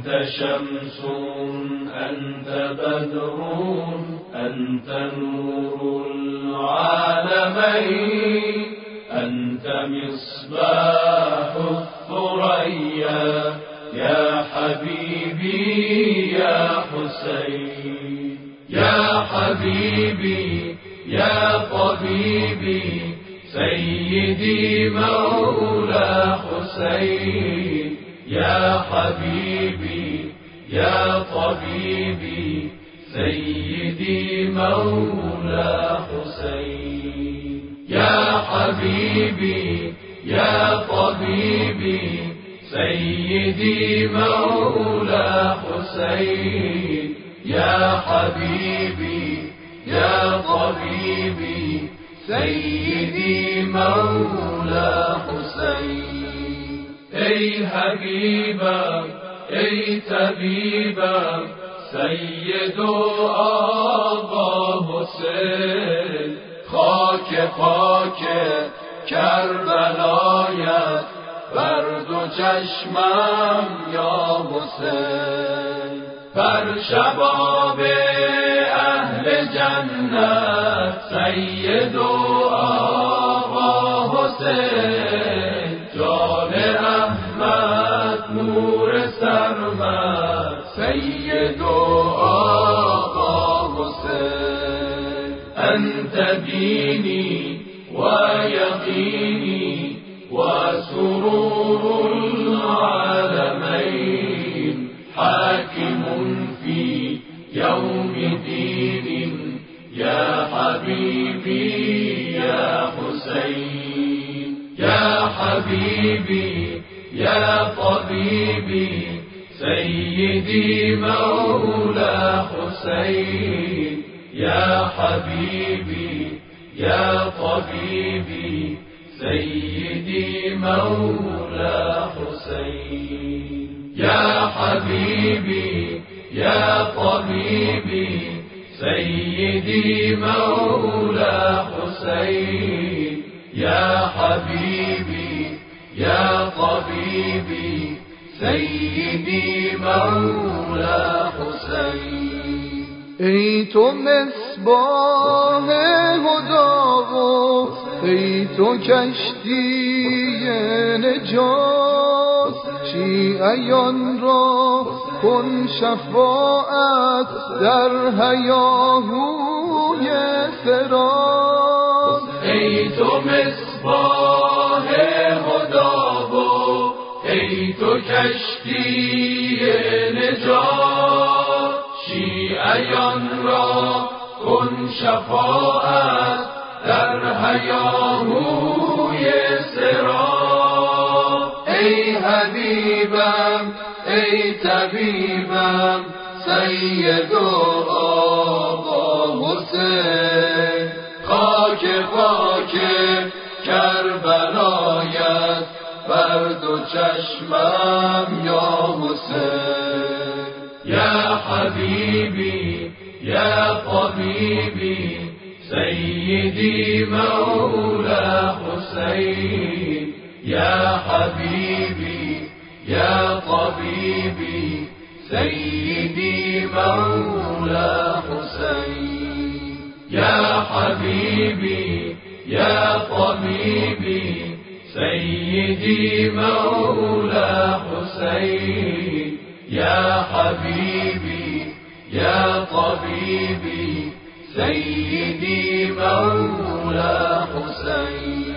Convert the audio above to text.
أنت شمس أنت بدر أنت نور العالمين أنت مصباح الثريا يا حبيبي يا حسين يا حبيبي يا طبيبي سيدي مولى حسين يا حبيبي يا طبيبي سيدي مولى حسين يا حبيبي يا طبيبي سيدي مولى حسين يا حبيبي يا طبيبي سيدي مولى حسين ای حبیبم ای طبیبم سید و آقا حسین خاک خاک کربلایت بر دو چشمم یا حسین بر شباب اهل جنت سید و آقا حسین جان احمد نور سرمد سید و آقا حسین انت دینی و یقینی و سرور العالمین حاکم فی یوم دین یا حبیبی یا حسین یا حبیبی یا طبیبی سیدی مولا حسین یا حبیبی یا طبیبی سیدی مولا حسین یا حبیبی یا طبیبی سیدی مولا حسین یا حبیبی یا طبیبی سیدی مولا حسین ای تو مصباح هدا و ای تو کشتی نجات شیعیان را کن شفاعت در هیاهوی صراط ای تو مصباح هدا و ای تو کشتی نجات شیعیان را کن شفاعت در هیاهوی صراط ای حبیبم ای طبیبم سید و آقا حسین خاک خاک کربلایت بر دو چشمم یا حسین یا حبیبی یا طبیبی سیدی مولا حسین یا حبیبی یا طبیبی سیدی مولا حسین یا حبیبی یا طبیبی سیدی مولا حسین یا حبیبی یا طبیبی سیدی مولا حسین